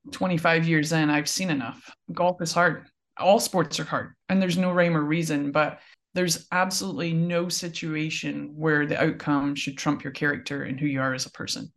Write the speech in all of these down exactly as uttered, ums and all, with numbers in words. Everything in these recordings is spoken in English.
twenty-five years in, I've seen enough. Golf is hard. All sports are hard, and there's no rhyme or reason, but there's absolutely no situation where the outcome should trump your character and who you are as a person.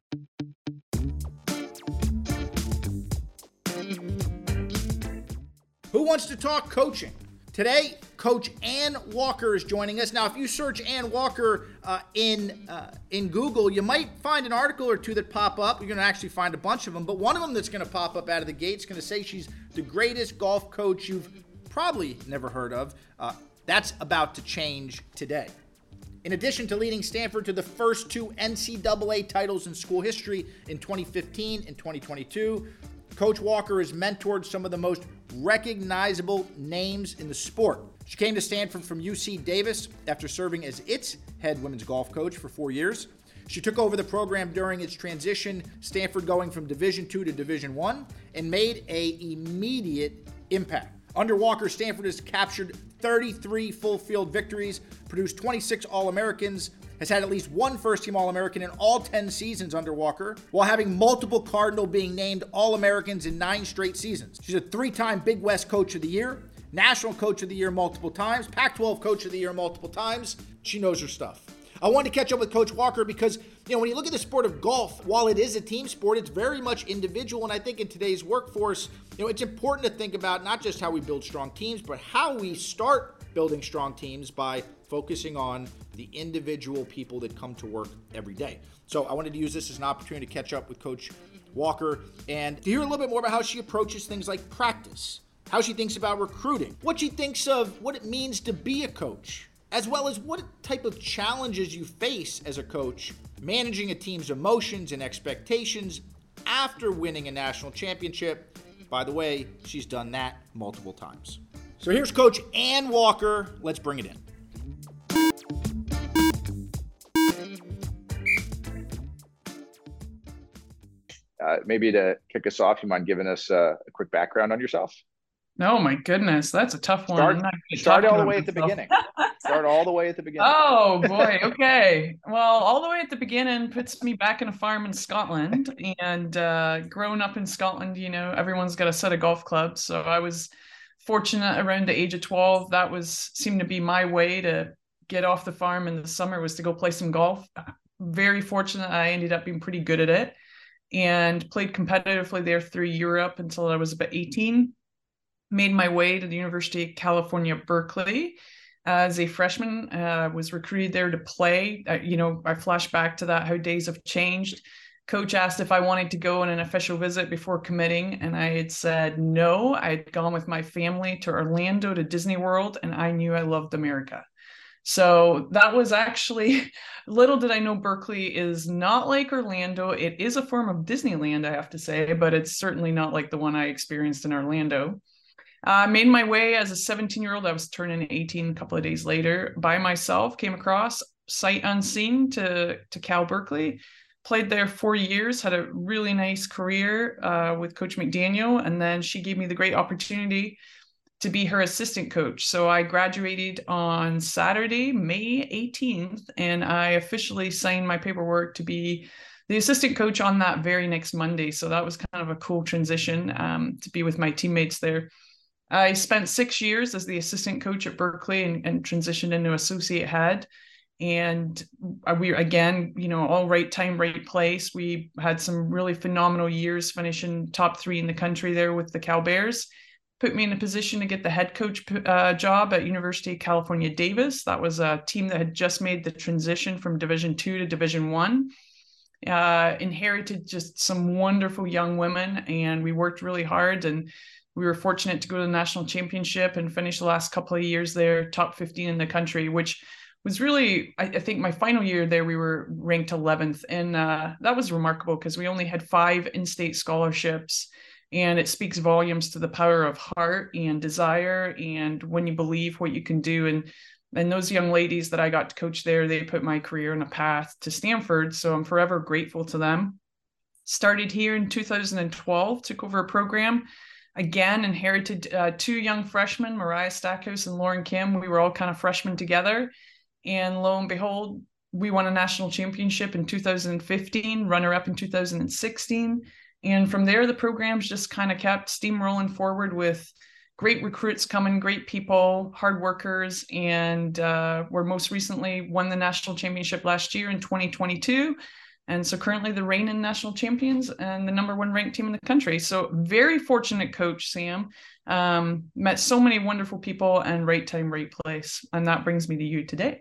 Who wants to talk coaching? Today, Coach Ann Walker is joining us. Now, if you search Ann Walker uh, in uh, in Google, you might find an article or two that pop up. You're going to actually find a bunch of them, but one of them that's going to pop up out of the gate is going to say she's the greatest golf coach you've probably never heard of. Uh, that's about to change today. In addition to leading Stanford to the first two N C double A titles in school history in twenty fifteen and twenty twenty-two, Coach Walker has mentored some of the most recognizable names in the sport. She came to Stanford from U C Davis after serving as its head women's golf coach for four years. She took over the program during its transition, Stanford going from Division two to Division one, and made an immediate impact. Under Walker, Stanford has captured thirty-three full-field victories, produced twenty-six All-Americans, has had at least one first-team All-American in all ten seasons under Walker, while having multiple Cardinal being named All-Americans in nine straight seasons. She's a three-time Big West Coach of the Year, National Coach of the Year multiple times, Pac twelve Coach of the Year multiple times. She knows her stuff. I wanted to catch up with Coach Walker because, you know, when you look at the sport of golf, while it is a team sport, it's very much individual. And I think in today's workforce, you know, it's important to think about not just how we build strong teams, but how we start building strong teams by focusing on the individual people that come to work every day. So I wanted to use this as an opportunity to catch up with Coach Walker and to hear a little bit more about how she approaches things like practice, how she thinks about recruiting, what she thinks of what it means to be a coach, as well as what type of challenges you face as a coach, managing a team's emotions and expectations after winning a national championship. By the way, she's done that multiple times. So here's Coach Ann Walker. Let's bring it in. Uh, maybe to kick us off, you mind giving us uh, a quick background on yourself? Oh my goodness, that's a tough one. Start, start all the way at the beginning. Start all the way at the beginning. Oh boy, okay. Well, all the way at the beginning puts me back in a farm in Scotland, and uh, growing up in Scotland, you know, everyone's got a set of golf clubs. So I was fortunate around the age of twelve. That was seemed to be my way to get off the farm in the summer, was to go play some golf. Very fortunate. I ended up being pretty good at it and played competitively there through Europe until I was about eighteen. Made my way to the University of California, Berkeley as a freshman. Uh, was recruited there to play. Uh, you know, I flash back to that, how days have changed. Coach asked if I wanted to go on an official visit before committing, and I had said no. I'd gone with my family to Orlando to Disney World, and I knew I loved America. So that was actually, little did I know, Berkeley is not like Orlando. It is a form of Disneyland, I have to say, but it's certainly not like the one I experienced in Orlando. I uh, made my way as a seventeen-year-old. I was turning eighteen a couple of days later by myself, came across sight unseen to, to Cal Berkeley, played there four years, had a really nice career uh, with Coach McDaniel, and then she gave me the great opportunity to be her assistant coach. So I graduated on Saturday, May eighteenth, and I officially signed my paperwork to be the assistant coach on that very next Monday. So that was kind of a cool transition um, to be with my teammates there. I spent six years as the assistant coach at Berkeley and, and transitioned into associate head. And we, again, you know, all right time, right place. We had some really phenomenal years, finishing top three in the country there with the Cal Bears. Put me in a position to get the head coach uh, job at University of California, Davis. That was a team that had just made the transition from Division two to Division one. Uh, inherited just some wonderful young women, and we worked really hard, and we were fortunate to go to the national championship and finish the last couple of years there, top fifteen in the country, which was really, I, I think my final year there, we were ranked eleventh. And uh, that was remarkable because we only had five in-state scholarships. And it speaks volumes to the power of heart and desire, and when you believe what you can do. And and those young ladies that I got to coach there, they put my career on a path to Stanford. So I'm forever grateful to them. Started here in two thousand twelve, took over a program. Again, inherited uh, two young freshmen, Mariah Stackhouse and Lauren Kim. We were all kind of freshmen together. And lo and behold, we won a national championship in two thousand fifteen, runner-up in two thousand sixteen. And from there, the programs just kind of kept steamrolling forward with great recruits coming, great people, hard workers, and uh, we're most recently won the national championship last year in twenty twenty-two. And so currently the reigning national champions and the number one ranked team in the country. So very fortunate coach, Sam. Um, met so many wonderful people and right time, right place. And that brings me to you today.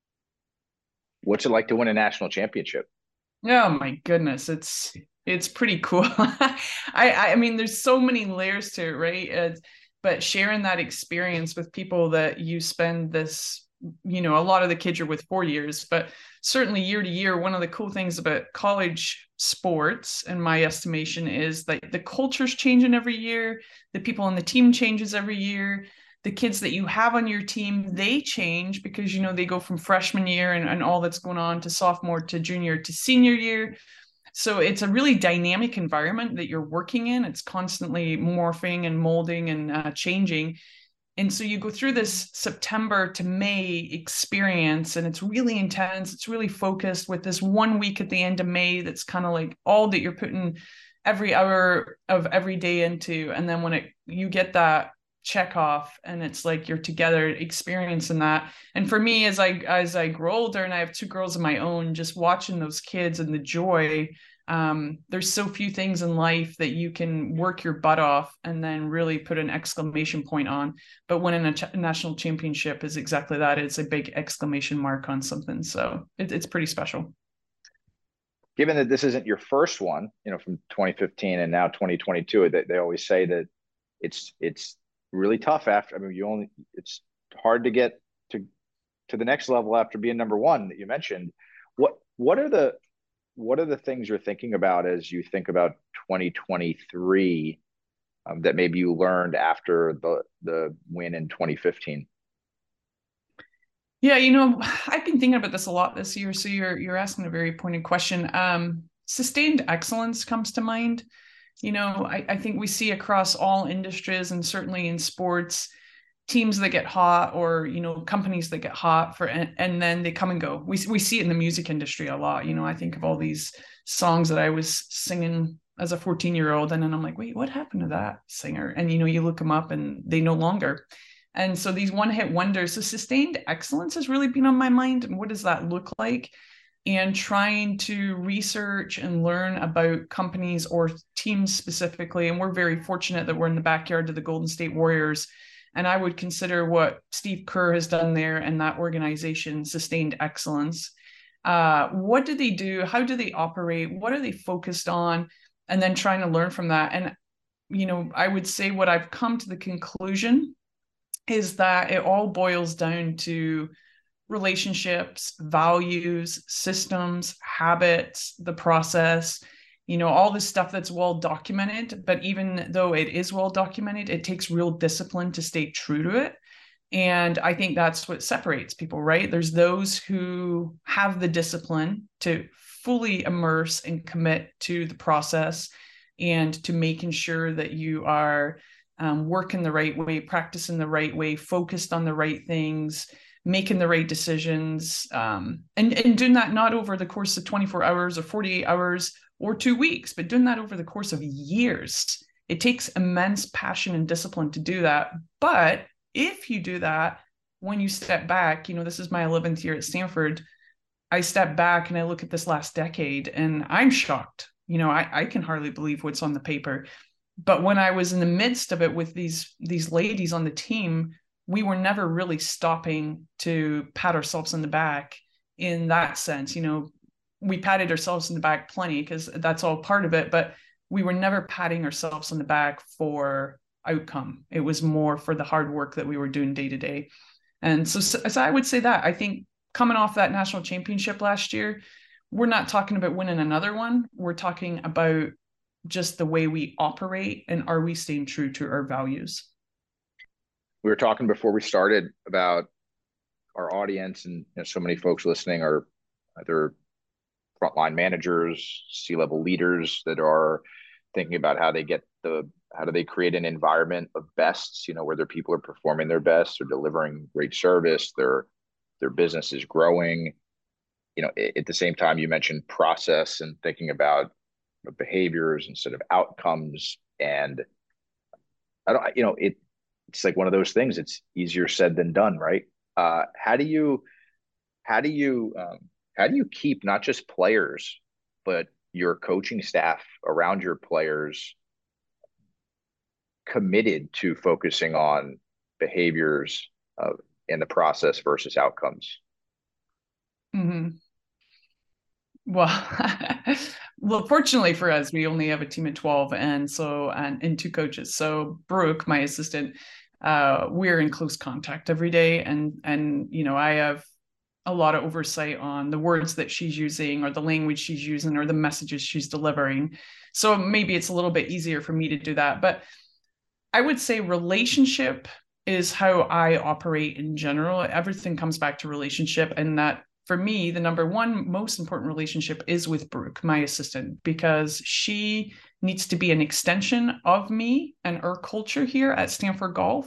What's it like to win a national championship? Oh my goodness. It's, it's pretty cool. I, I mean, there's so many layers to it, right? Uh, but sharing that experience with people that you spend this, you know, a lot of the kids are with four years, but certainly year to year, one of the cool things about college sports, in my estimation, is that the culture's changing every year. The people on the team changes every year. The kids that you have on your team, they change because, you know, they go from freshman year and, and all that's going on to sophomore to junior to senior year. So it's a really dynamic environment that you're working in. It's constantly morphing and molding and uh, changing. And so you go through this September to May experience, and it's really intense. It's really focused with this one week at the end of May that's kind of like all that you're putting every hour of every day into. And then when it you get that check off and it's like you're together experiencing that. And for me, as I as I grow older, and I have two girls of my own, just watching those kids and the joy, um, there's so few things in life that you can work your butt off and then really put an exclamation point on. But winning a ch- national championship is exactly that. It's a big exclamation mark on something. So it, it's pretty special. Given that this isn't your first one, you know, from twenty fifteen and now twenty twenty-two, they, they always say that it's it's really tough after. I mean, you only it's hard to get to to the next level after being number one that you mentioned. What what are the what are the things you're thinking about as you think about twenty twenty-three um, that maybe you learned after the the win in twenty fifteen? Yeah, you know, I've been thinking about this a lot this year. So you're you're asking a very pointed question. Um, sustained excellence comes to mind. You know, I, I think we see across all industries and certainly in sports, teams that get hot or, you know, companies that get hot for, and, and then they come and go. We, we see it in the music industry a lot. You know, I think of all these songs that I was singing as a fourteen year old. And then I'm like, wait, what happened to that singer? And, you know, you look them up and they no longer. And so these one hit wonders, so sustained excellence has really been on my mind. And what does that look like? And trying to research and learn about companies or teams specifically. And we're very fortunate that we're in the backyard of the Golden State Warriors. And I would consider what Steve Kerr has done there and that organization sustained excellence. Uh, what do they do? How do they operate? What are they focused on? And then trying to learn from that. And, you know, I would say what I've come to the conclusion is that it all boils down to relationships, values, systems, habits, the process, you know, all this stuff that's well documented. But even though it is well documented, it takes real discipline to stay true to it. And I think that's what separates people, right? There's those who have the discipline to fully immerse and commit to the process and to making sure that you are um, working the right way, practicing the right way, focused on the right things, making the right decisions, um, and, and doing that not over the course of twenty-four hours or forty-eight hours or two weeks, but doing that over the course of years. It takes immense passion and discipline to do that. But if you do that, when you step back, you know, this is my eleventh year at Stanford, I step back and I look at this last decade and I'm shocked. You know, I, I can hardly believe what's on the paper. But when I was in the midst of it with these, these ladies on the team, we were never really stopping to pat ourselves on the back in that sense. You know, we patted ourselves in the back plenty because that's all part of it, but we were never patting ourselves on the back for outcome. It was more for the hard work that we were doing day to day. And so, so I would say that I think coming off that national championship last year, we're not talking about winning another one. We're talking about just the way we operate and are we staying true to our values? We were talking before we started about our audience, and you know, so many folks listening are either frontline managers, C-level leaders that are thinking about how they get the how do they create an environment of bests, you know, where their people are performing their best, they're delivering great service, their their business is growing. You know, at the same time, you mentioned process and thinking about of behaviors instead of outcomes. And I don't, you know, it it's like one of those things. It's easier said than done, right? Uh, how do you how do you um, how do you keep not just players, but your coaching staff around your players committed to focusing on behaviors uh, in the process versus outcomes? Mm-hmm. Well, well, fortunately for us, we only have a team of twelve, and so and, and two coaches. So Brooke, my assistant, uh, we're in close contact every day, and and you know I have a lot of oversight on the words that she's using, or the language she's using, or the messages she's delivering. So maybe it's a little bit easier for me to do that. But I would say relationship is how I operate in general. Everything comes back to relationship, and that for me, the number one most important relationship is with Brooke, my assistant, because she needs to be an extension of me and our culture here at Stanford Golf,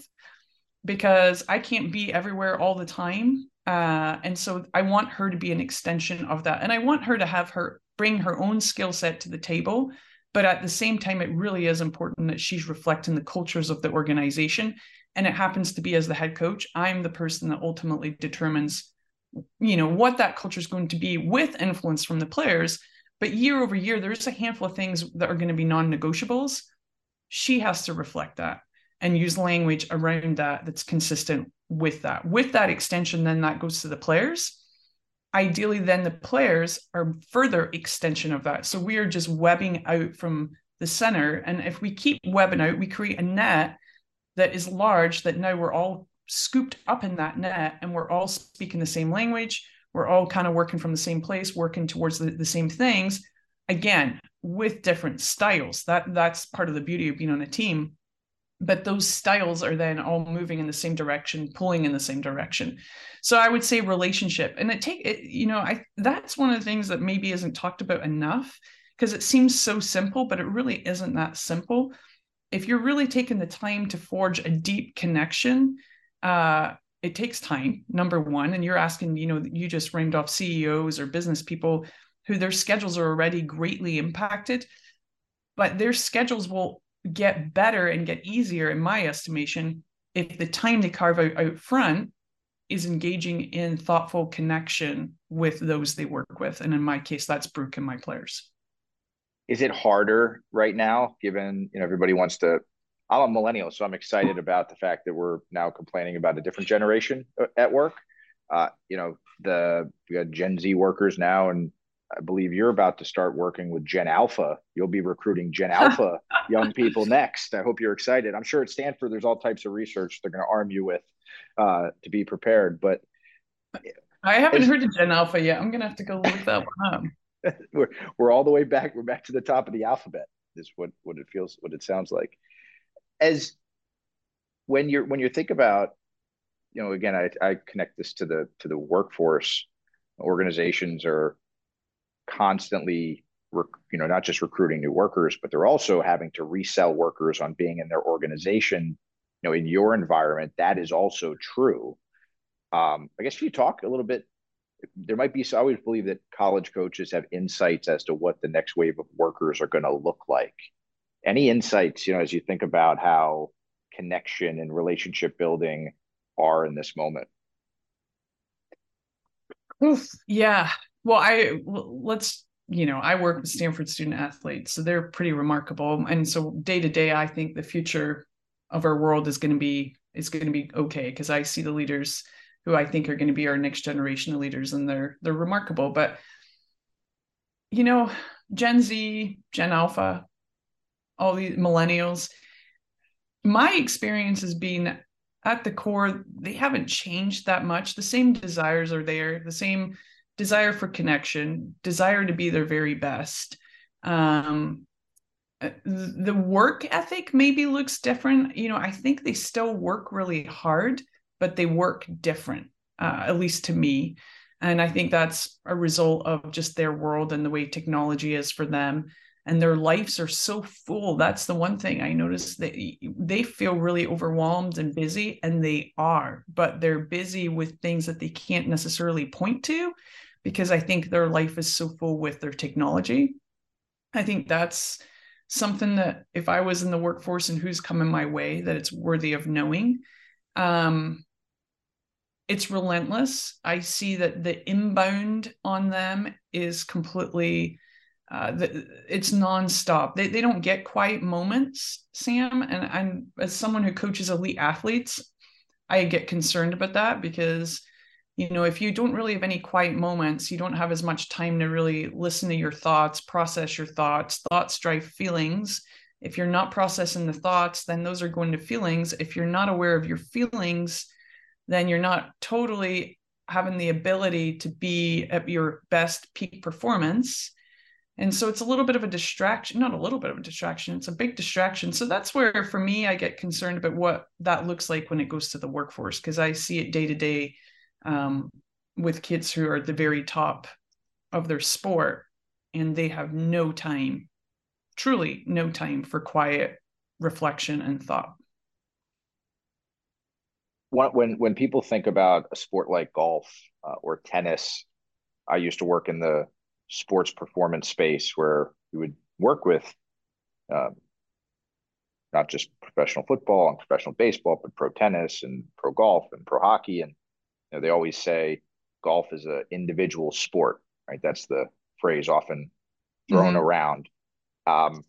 because I can't be everywhere all the time. Uh, and so I want her to be an extension of that. And I want her to have her bring her own skill set to the table. But at the same time, it really is important that she's reflecting the cultures of the organization. And it happens to be, as the head coach, I'm the person that ultimately determines, you know, what that culture is going to be, with influence from the players. But year over year, there's a handful of things that are going to be non-negotiables. She has to reflect that and use language around that that's consistent with that. With that extension, then that goes to the players. Ideally, then the players are further extension of that. So we are just webbing out from the center. And if we keep webbing out, we create a net that is large, that now we're all scooped up in that net, and we're all speaking the same language. We're all kind of working from the same place, working towards the, the same things, again, with different styles. That that's part of the beauty of being on a team. But those styles are then all moving in the same direction, pulling in the same direction. So I would say relationship, and it take it, you know, I that's one of the things that maybe isn't talked about enough, because it seems so simple, but it really isn't that simple. If you're really taking the time to forge a deep connection, uh, it takes time, number one. And you're asking, you know, you just rained off C E Os or business people who their schedules are already greatly impacted, but their schedules will get better and get easier, in my estimation, if the time they carve out out front is engaging in thoughtful connection with those they work with. And in my case, that's Brooke and my players. Is it harder right now, given, you know, everybody wants to, I'm a millennial, so I'm excited about the fact that we're now complaining about a different generation at work. Uh, you know, the, we got Gen Z workers now, and I believe you're about to start working with Gen Alpha. You'll be recruiting Gen Alpha young people next. I hope you're excited. I'm sure at Stanford, there's all types of research they're going to arm you with uh, to be prepared. But I haven't heard of Gen Alpha yet. I'm going to have to go look that one up. we're, we're all the way back. We're back to the top of the alphabet is what, what it feels, what it sounds like. As when you're, when you think about, you know, again, I, I connect this to the, to the workforce. Organizations are constantly, rec- you know, not just recruiting new workers, but they're also having to resell workers on being in their organization. You know, in your environment, that is also true. Um, I guess if you talk a little bit, there might be, so I always believe that college coaches have insights as to what the next wave of workers are going to look like. Any insights, you know, as you think about how connection and relationship building are in this moment? Oof, yeah. Well, I let's, you know, I work with Stanford student athletes, so they're pretty remarkable. And so day to day, I think the future of our world is going to be, is going to be okay, because I see the leaders who I think are going to be our next generation of leaders, and they're, they're remarkable. But, you know, Gen Z, Gen Alpha, all these millennials, my experience has been at the core, they haven't changed that much. The same desires are there, the same desire for connection, desire to be their very best. Um, the work ethic maybe looks different. You know, I think they still work really hard, but they work different, uh, at least to me. And I think that's a result of just their world and the way technology is for them. And their lives are so full. That's the one thing I noticed, that they feel really overwhelmed and busy, and they are, but they're busy with things that they can't necessarily point to, because I think their life is so full with their technology. I think that's something that if I was in the workforce and who's coming my way, that it's worthy of knowing. Um, it's relentless. I see that the inbound on them is completely, uh, the, it's nonstop. They, they don't get quiet moments, Sam. And I'm, as someone who coaches elite athletes, I get concerned about that because, you know, if you don't really have any quiet moments, you don't have as much time to really listen to your thoughts, process your thoughts. Thoughts drive feelings. If you're not processing the thoughts, then those are going to feelings. If you're not aware of your feelings, then you're not totally having the ability to be at your best peak performance. And so it's a little bit of a distraction, not a little bit of a distraction, it's a big distraction. So that's where, for me, I get concerned about what that looks like when it goes to the workforce, because I see it day to day um, with kids who are at the very top of their sport, and they have no time, truly no time for quiet reflection and thought. When when people think about a sport like golf uh, or tennis, I used to work in the sports performance space where we would work with um, not just professional football and professional baseball, but pro tennis and pro golf and pro hockey. And you know, they always say golf is an individual sport, right? That's the phrase often thrown mm-hmm. around. Um,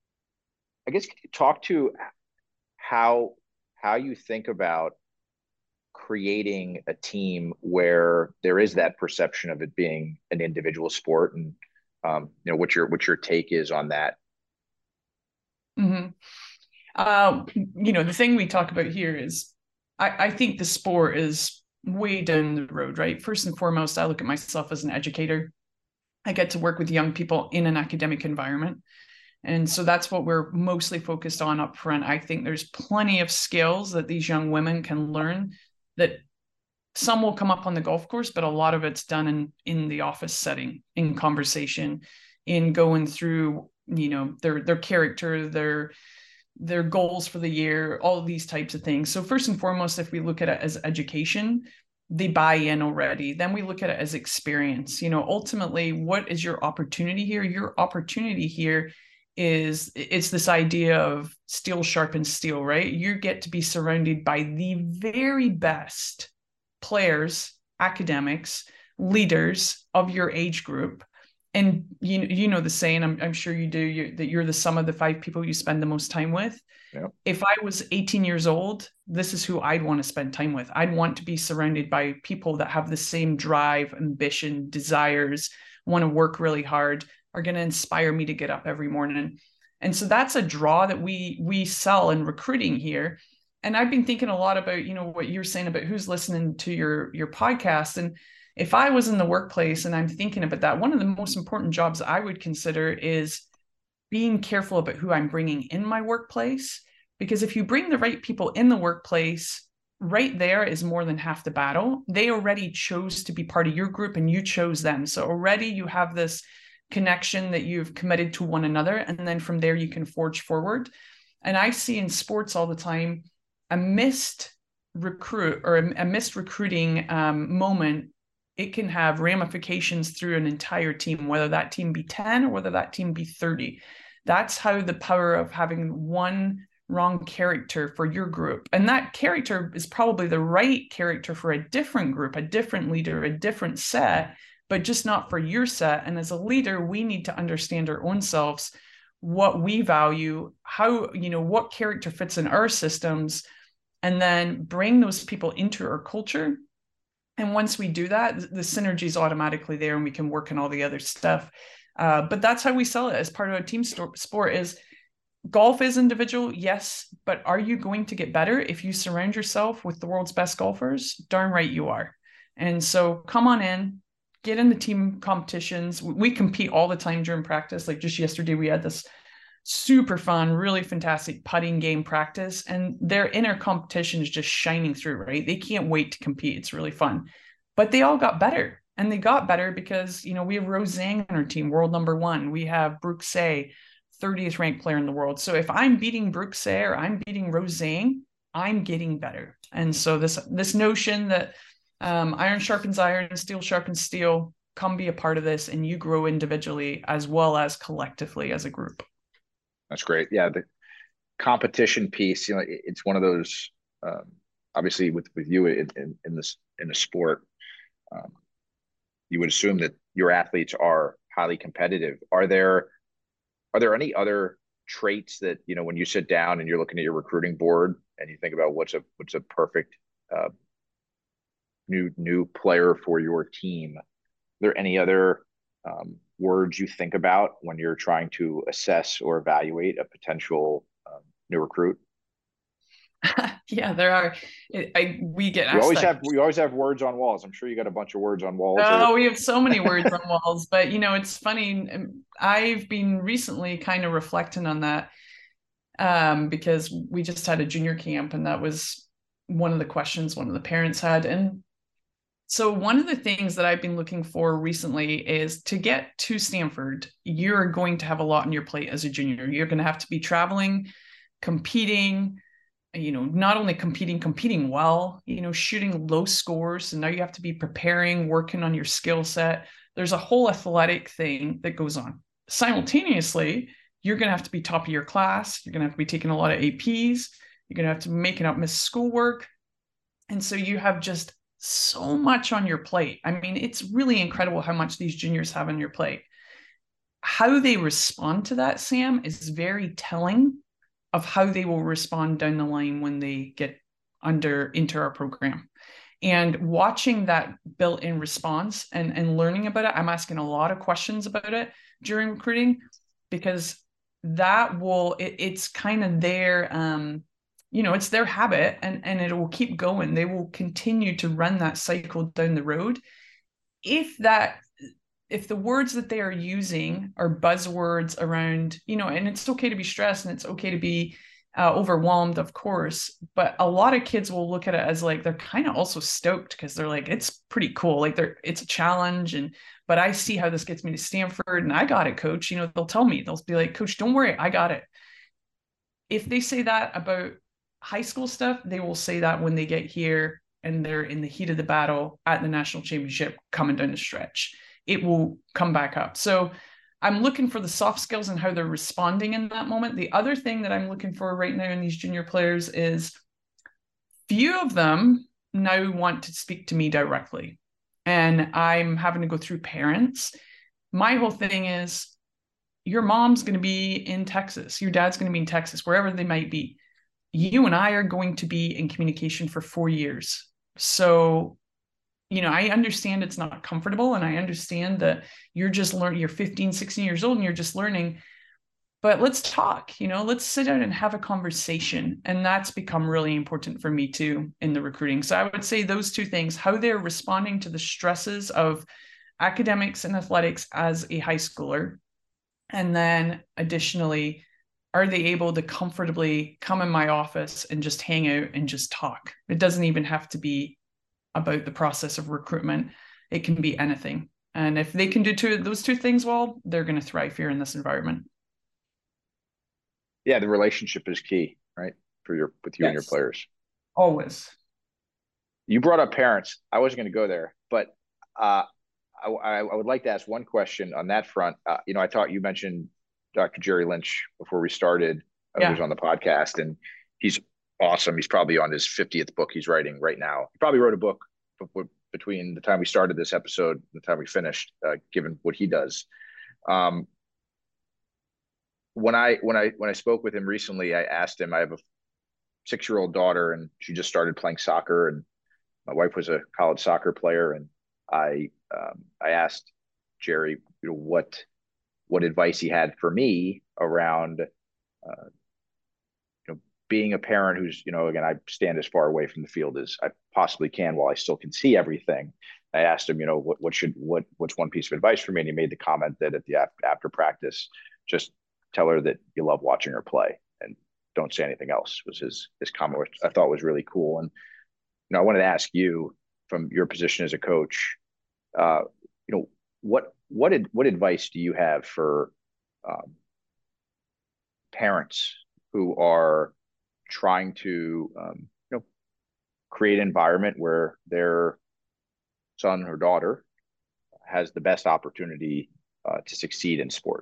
I guess, can you talk to how how you think about creating a team where there is that perception of it being an individual sport, and um, you know what your what your take is on that? Mm-hmm. Uh, you know, the thing we talk about here is, I, I think the sport is way down the road, right? First and foremost, I look at myself as an educator. I get to work with young people in an academic environment. And so that's what we're mostly focused on up front. I think there's plenty of skills that these young women can learn that some will come up on the golf course, but a lot of it's done in, in the office setting, in conversation, in going through, you know, their, their character, their, their goals for the year, all of these types of things. So first and foremost, if we look at it as education, they buy in already. Then we look at it as experience. You know, ultimately, what is your opportunity here? Your opportunity here is, it's this idea of steel sharpens steel, right? You get to be surrounded by the very best players, academics, leaders of your age group. And you, you know the saying, I'm, I'm sure you do, you, that you're the sum of the five people you spend the most time with. Yep. If I was eighteen years old, this is who I'd want to spend time with. I'd want to be surrounded by people that have the same drive, ambition, desires, want to work really hard, are going to inspire me to get up every morning. And so that's a draw that we we sell in recruiting here. And I've been thinking a lot about, you know, what you're saying about who's listening to your, your podcast. And if I was in the workplace and I'm thinking about that, one of the most important jobs I would consider is being careful about who I'm bringing in my workplace. Because if you bring the right people in the workplace, right there is more than half the battle. They already chose to be part of your group and you chose them. So already you have this connection that you've committed to one another. And then from there, you can forge forward. And I see in sports all the time, a missed recruit or a, a missed recruiting um, moment, it can have ramifications through an entire team, whether that team be ten or whether that team be thirty. That's how the power of having one wrong character for your group. And that character is probably the right character for a different group, a different leader, a different set, but just not for your set. And as a leader, we need to understand our own selves, what we value, how, you know, what character fits in our systems, and then bring those people into our culture. And once we do that, the synergy is automatically there and we can work on all the other stuff. Uh, but that's how we sell it as part of a team sport. Is golf is individual, yes, but are you going to get better if you surround yourself with the world's best golfers? Darn right you are. And so come on in, get in the team competitions. We compete all the time during practice. Like just yesterday, we had this super fun, really fantastic putting game practice, and their inner competition is just shining through, right? They can't wait to compete. It's really fun. But they all got better, and they got better because, you know, we have Rose Zhang on our team, world number one. We have Brooke Say, thirtieth ranked player in the world. So if I'm beating Brooke Say or I'm beating Rose Zhang, I'm getting better. And so this, this notion that um, iron sharpens iron, steel sharpens steel, come be a part of this, and you grow individually as well as collectively as a group. That's great. Yeah, the competition piece, you know, it, it's one of those. Um, obviously, with with you in, in, in this in the sport, um, you would assume that your athletes are highly competitive. Are there are there any other traits that, you know, when you sit down and you're looking at your recruiting board and you think about what's a what's a perfect uh, new new player for your team? Are there any other um, words you think about when you're trying to assess or evaluate a potential um, new recruit? Yeah, there are. I, I we get You asked always that. have we always have words on walls. I'm sure you got a bunch of words on walls. Or Oh, we have so many words on walls, but you know, it's funny. um, I've been recently kind of reflecting on that, um, because we just had a junior camp, and that was one of the questions one of the parents had. And so one of the things that I've been looking for recently is, to get to Stanford, you're going to have a lot on your plate as a junior. You're going to have to be traveling, competing, you know, not only competing, competing well, you know, shooting low scores. And now you have to be preparing, working on your skill set. There's a whole athletic thing that goes on. Simultaneously, you're going to have to be top of your class. You're going to have to be taking a lot of A Ps. You're going to have to be making up missed schoolwork. And so you have just so much on your plate. I mean, it's really incredible how much these juniors have on your plate. How they respond to that, Sam, is very telling of how they will respond down the line when they get under into our program. And watching that built-in response and, and learning about it, I'm asking a lot of questions about it during recruiting, because that will, it, it's kind of their, um, you know, it's their habit, and, and it will keep going. They will continue to run that cycle down the road. If that if the words that they are using are buzzwords around, you know, and it's okay to be stressed and it's okay to be uh, overwhelmed, of course, but a lot of kids will look at it as like, they're kind of also stoked because they're like, it's pretty cool. Like they're, it's a challenge. And, but I see how this gets me to Stanford, and I got it, coach. You know, they'll tell me, they'll be like, coach, don't worry, I got it. If they say that about high school stuff, they will say that when they get here and they're in the heat of the battle at the national championship coming down the stretch. It will come back up. So I'm looking for the soft skills and how they're responding in that moment. The other thing that I'm looking for right now in these junior players is, few of them now want to speak to me directly. And I'm having to go through parents. My whole thing is, your mom's going to be in Texas. Your dad's going to be in Texas, wherever they might be. You and I are going to be in communication for four years. So, you know, I understand it's not comfortable, and I understand that you're just learning, you're fifteen, sixteen years old and you're just learning, but let's talk, you know, let's sit down and have a conversation. And that's become really important for me too in the recruiting. So I would say those two things, how they're responding to the stresses of academics and athletics as a high schooler. And then additionally, are they able to comfortably come in my office and just hang out and just talk? It doesn't even have to be about the process of recruitment. It can be anything. And if they can do two, those two things well, they're going to thrive here in this environment. Yeah, the relationship is key, right? For your with you yes. and your players. Always. You brought up parents. I wasn't going to go there, but uh, I, I would like to ask one question on that front. Uh, you know, I thought you mentioned Doctor Jerry Lynch before we started. I yeah. was on the podcast, and he's awesome. He's probably on his fiftieth book he's writing right now. He probably wrote a book between the time we started this episode and the time we finished, uh, given what he does. Um, when I when I when I spoke with him recently, I asked him. I have a six-year-old daughter, and she just started playing soccer, and my wife was a college soccer player, and I um, I asked Jerry, you know, what what advice he had for me around uh, you know, being a parent who's, you know, again, I stand as far away from the field as I possibly can while I still can see everything. I asked him, you know, what what should what what's one piece of advice for me, and he made the comment that at the after, after practice, just tell her that you love watching her play and don't say anything else. Was his his comment, which I thought was really cool. And you know, I wanted to ask you, from your position as a coach, uh, you know, what what what advice do you have for um, parents who are trying to um, you know, create an environment where their son or daughter has the best opportunity uh, to succeed in sport.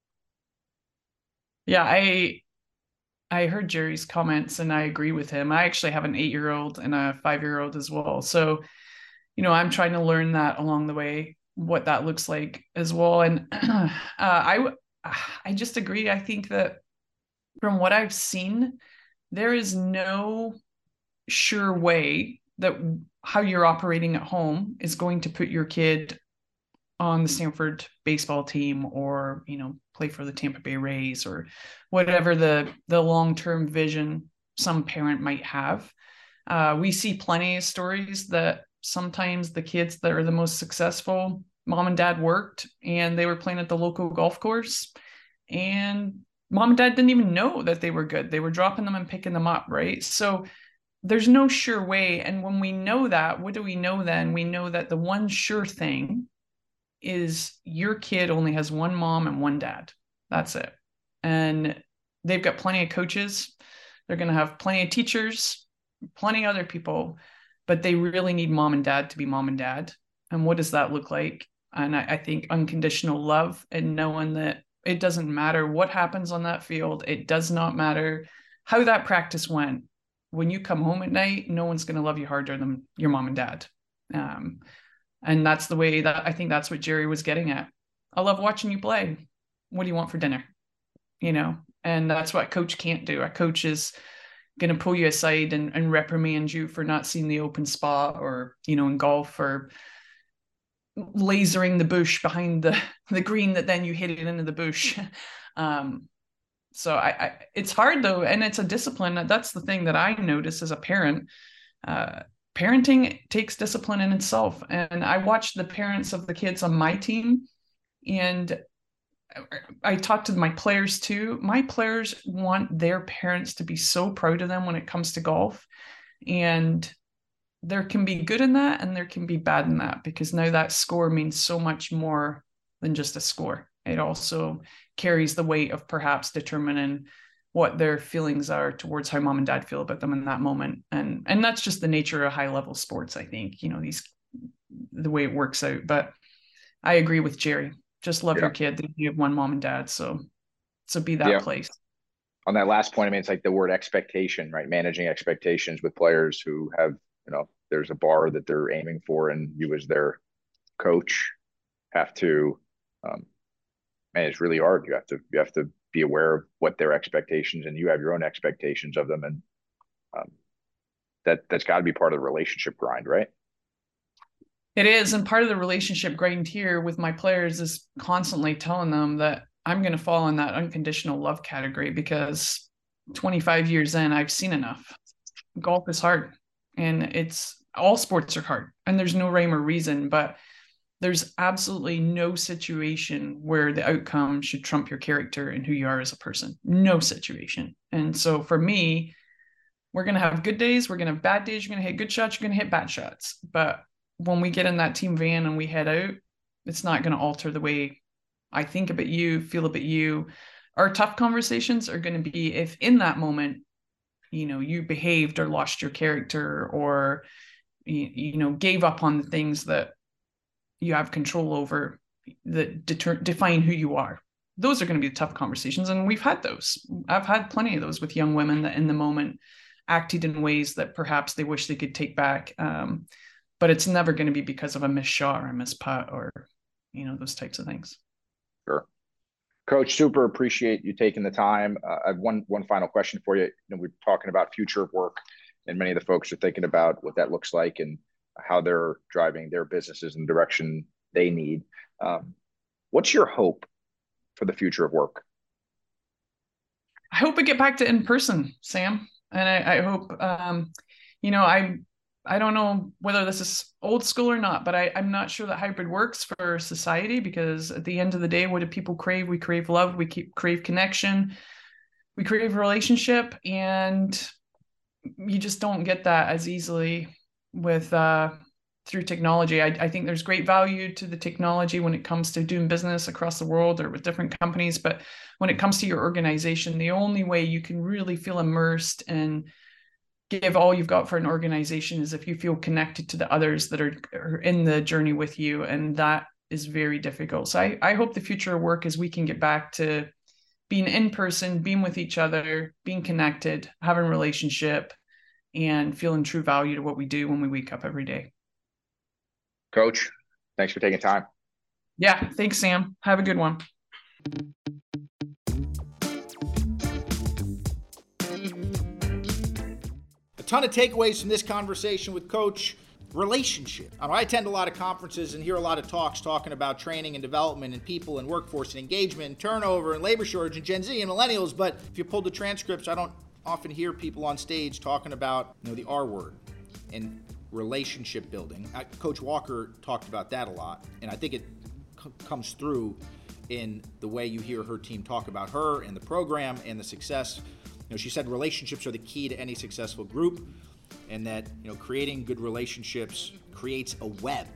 Yeah, I I heard Jerry's comments and I agree with him. I actually have an eight-year-old and a five-year-old as well. So, you know, I'm trying to learn that along the way, what that looks like as well. And uh, I I just agree. I think that from what I've seen, there is no sure way that how you're operating at home is going to put your kid on the Stanford baseball team, or, you know, play for the Tampa Bay Rays, or whatever the, the long-term vision some parent might have. Uh, we see plenty of stories that sometimes the kids that are the most successful, mom and dad worked and they were playing at the local golf course, and mom and dad didn't even know that they were good. They were dropping them and picking them up, right? So there's no sure way. And when we know that, what do we know then? We know that the one sure thing is your kid only has one mom and one dad. That's it. And they've got plenty of coaches. They're going to have plenty of teachers, plenty of other people, but they really need mom and dad to be mom and dad. And what does that look like? And I, I think unconditional love, and knowing that it doesn't matter what happens on that field. It does not matter how that practice went. When you come home at night, no one's going to love you harder than your mom and dad. Um, and that's the way that I think that's what Jerry was getting at. I love watching you play. What do you want for dinner? You know, and that's what a coach can't do. A coach is going to pull you aside and, and reprimand you for not seeing the open spot, or, you know, in golf, or lasering the bush behind the, the green that then you hit it into the bush. Um, so I, I, it's hard though. And it's a discipline. That's the thing that I notice as a parent. Uh, parenting takes discipline in itself. And I watch the parents of the kids on my team, and I talk to my players too. My players want their parents to be so proud of them when it comes to golf. And there can be good in that, and there can be bad in that, because now that score means so much more than just a score. It also carries the weight of perhaps determining what their feelings are towards how mom and dad feel about them in that moment. And, and that's just the nature of high level sports. I think, you know, these, the way it works out, but I agree with Jerry. Just love yeah. your kid. You have one mom and dad. So, so be that yeah. place. On that last point, I mean, it's like the word expectation, right? Managing expectations with players who have, you know, there's a bar that they're aiming for, and you as their coach have to, um, man, it's really hard. You have to, you have to be aware of what their expectations, and you have your own expectations of them. And um, that, that's gotta be part of the relationship grind, right? It is. And part of the relationship grind here with my players is constantly telling them that I'm going to fall in that unconditional love category, because twenty-five years in, I've seen enough. Golf is hard, and it's all sports are hard, and there's no rhyme or reason, but there's absolutely no situation where the outcome should trump your character and who you are as a person. No situation. And so for me, we're going to have good days. We're going to have bad days. You're going to hit good shots. You're going to hit bad shots. But when we get in that team van and we head out, it's not going to alter the way I think about you, feel about you. Our tough conversations are going to be if in that moment, you know, you behaved or lost your character, or, you, you know, gave up on the things that you have control over that deter- define who you are. Those are going to be tough conversations. And we've had those. I've had plenty of those with young women that in the moment acted in ways that perhaps they wish they could take back. Um, but it's never going to be because of a missed shot or a missed putt, or, you know, those types of things. Sure. Coach, super appreciate you taking the time. Uh, I have one, one final question for you. You know, we're talking about future of work, and many of the folks are thinking about what that looks like and how they're driving their businesses in the direction they need. Um, what's your hope for the future of work? I hope we get back to in person, Sam. And I, I hope, um, you know, I, I don't know whether this is old school or not, but I, I'm not sure that hybrid works for society, because at the end of the day, what do people crave? We crave love. We keep crave connection. We crave relationship, and you just don't get that as easily with uh, through technology. I, I think there's great value to the technology when it comes to doing business across the world or with different companies. But when it comes to your organization, the only way you can really feel immersed and give all you've got for an organization is if you feel connected to the others that are, are in the journey with you. And that is very difficult. So I, I hope the future of work is we can get back to being in person, being with each other, being connected, having a relationship, and feeling true value to what we do when we wake up every day. Coach, thanks for taking time. Yeah, thanks, Sam. Have a good one. A ton of takeaways from this conversation with Coach. Relationship. I, know, I attend a lot of conferences and hear a lot of talks talking about training and development and people and workforce and engagement and turnover and labor shortage and Gen Z and millennials. But if you pull the transcripts, I don't often hear people on stage talking about, you know, the R word and relationship building. I, Coach Walker talked about that a lot, and I think it c- comes through in the way you hear her team talk about her and the program and the success. You know, she said relationships are the key to any successful group, and that, you know, creating good relationships creates a web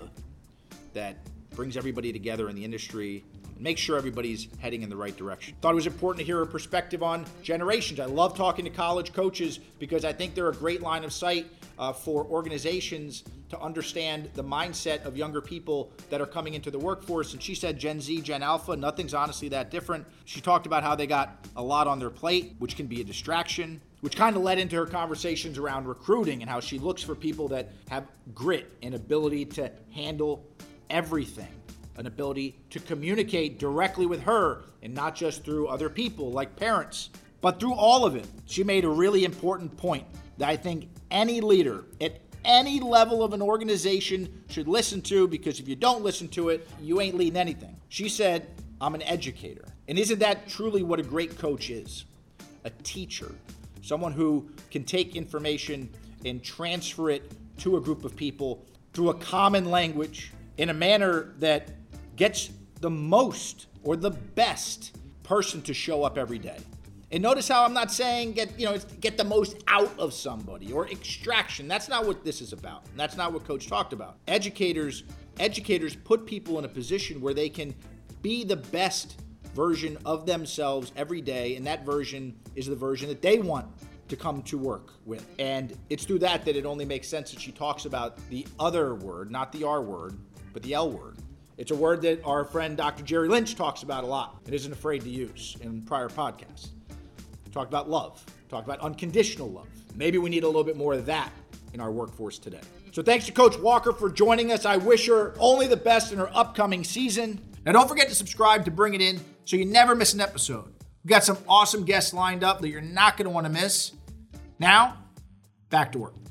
that brings everybody together in the industry and makes sure everybody's heading in the right direction. Thought it was important to hear her perspective on generations. I love talking to college coaches because I think they're a great line of sight uh, for organizations to understand the mindset of younger people that are coming into the workforce. And she said Gen Z, Gen Alpha, nothing's honestly that different. She talked about how they got a lot on their plate, which can be a distraction, which kind of led into her conversations around recruiting and how she looks for people that have grit and ability to handle everything, an ability to communicate directly with her and not just through other people like parents, but through all of it. She made a really important point that I think any leader at any level of an organization should listen to, because if you don't listen to it, you ain't leading anything. She said, I'm an educator. And isn't that truly what a great coach is? A teacher. Someone who can take information and transfer it to a group of people through a common language in a manner that gets the most or the best person to show up every day. And notice how I'm not saying get, you know, get the most out of somebody or extraction. That's not what this is about. And that's not what Coach talked about. Educators, educators put people in a position where they can be the best version of themselves every day, and that version is the version that they want to come to work with. And it's through that that it only makes sense that she talks about the other word, not the R word, but the L word. It's a word that our friend Doctor Jerry Lynch talks about a lot and isn't afraid to use in prior podcasts. Talked about love, talked about unconditional love. Maybe we need a little bit more of that in our workforce today. So thanks to Coach Walker for joining us. I wish her only the best in her upcoming season. Now don't forget to subscribe to Bring It In so you never miss an episode. We've got some awesome guests lined up that you're not going to want to miss. Now, back to work.